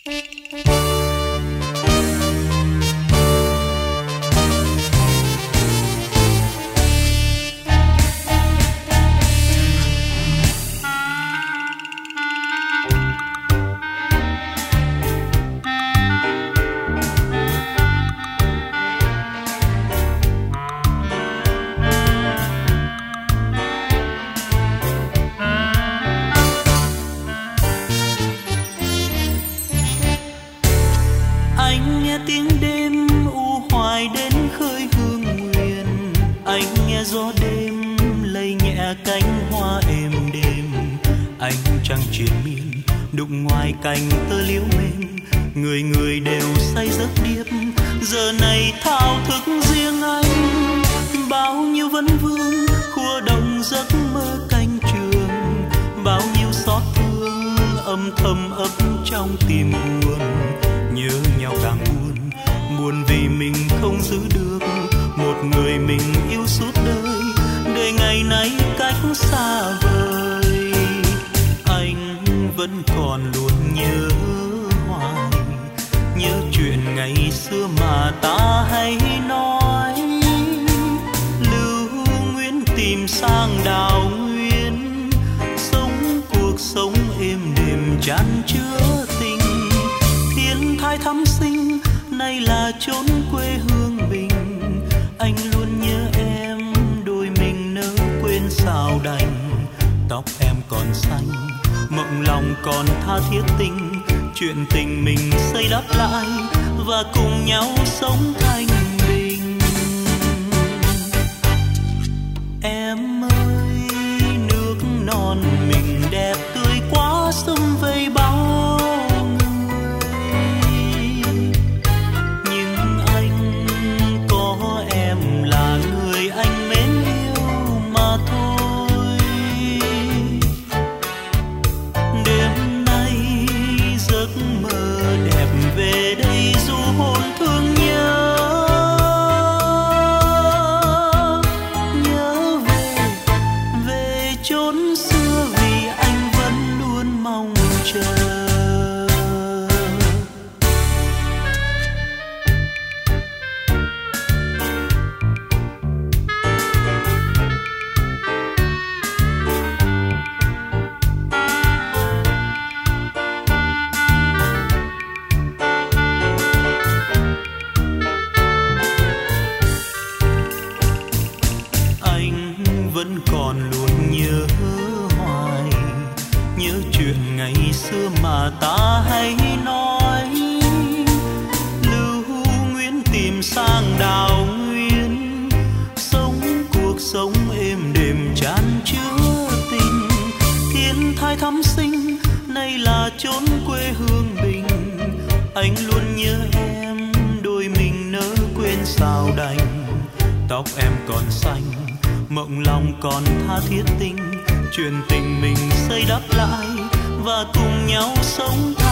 cành tơ liễu mềm, người người đều say giấc điệp. Giờ này thao thức riêng anh, bao nhiêu vấn vương khua động giấc mơ canh trường, bao nhiêu xót thương âm thầm ấp trong tim buồn. Nhớ nhau càng buồn, buồn vì mình không giữ được một người mình yêu suốt đời. Đời ngày nay cách xa vời, anh vẫn còn luôn nhớ hoài, nhớ chuyện ngày xưa mà ta hay nói. Lưu Nguyên tìm sang đào nguyên, sống cuộc sống êm đềm chan chứa tình. Thiên thai thắm sinh nay là chốn quê hương mình, anh luôn nhớ em, đôi mình nỡ quên sao đành. Tóc em còn xanh, mộng lòng còn tha thiết tình, chuyện tình mình xây đắp lại và cùng nhau sống thanh bình. Em ơi, nước non mình đẹp tươi quá sum vây bao người, nhưng anh có em là người anh mến yêu mà thôi. Đêm nay giấc mơ đẹp về đây du hồn thương nhớ, nhớ về chốn xưa vì anh vẫn luôn mong chờ. Vẫn còn luôn nhớ hoài, nhớ chuyện ngày xưa mà ta hay nói. Lưu Nguyên tìm sang đào nguyên, sống cuộc sống êm đềm chan chứa tình. Thiên thai thắm sinh nay là chốn quê hương mình, anh luôn nhớ em, đôi mình nỡ quên sao đành. Tóc em còn xanh, mộng lòng còn tha thiết tình, chuyện tình mình xây đắp lại và cùng nhau sống.